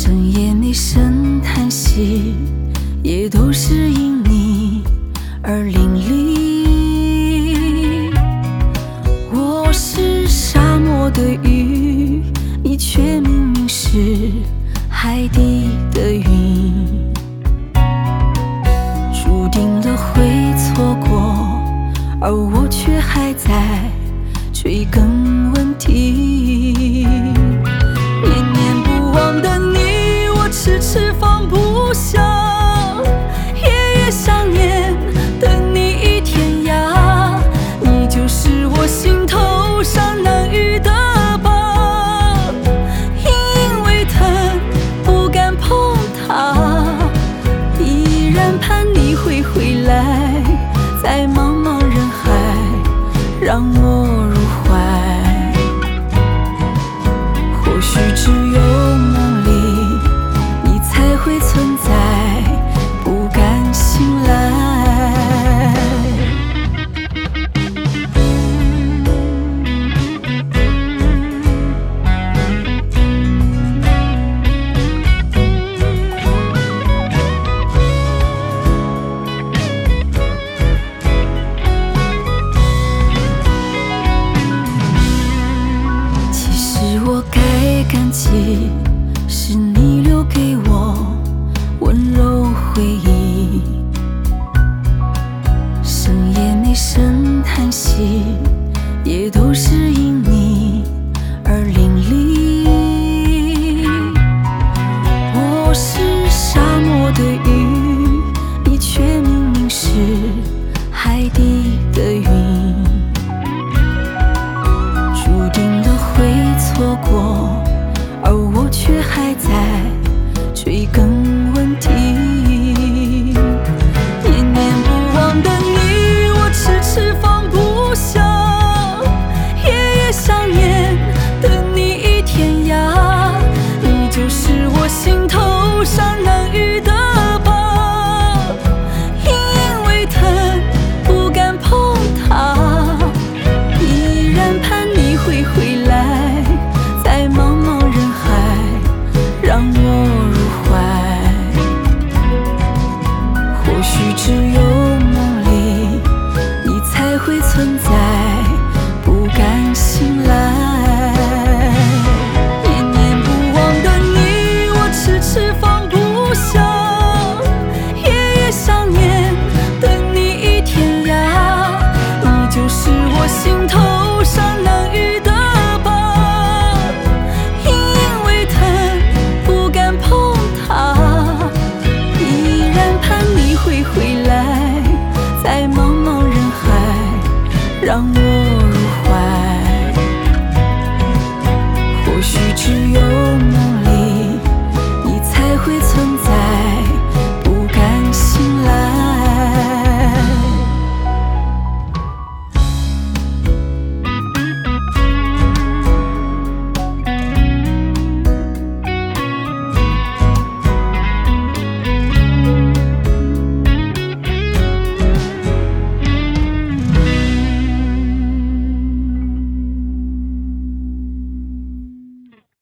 深夜没声叹息，也都是因你而淋漓。我是沙漠的鱼，你却明明是海底的云，注定了会错过，而我却还在追根问底。念念不忘的你，我迟迟放不下，夜夜想念等你一天涯。你就是我心头上难愈的疤，因为疼不敢碰它，依然盼你会回来，在茫茫人海让我入怀。或许只有梦里你才会存在，不敢醒来。其实我该感激，是你留给我温柔回忆。深夜没声叹息，也都是因你而淋漓。我是沙漠的鱼，你却明明是海底的云，注定了会错过，而我却还在追根问底。念念不忘的你，我迟迟放不下，夜夜想念等你一天涯。你就是我心头上难愈的疤，因为疼不敢碰它，依然盼你会回来，在茫茫人海让我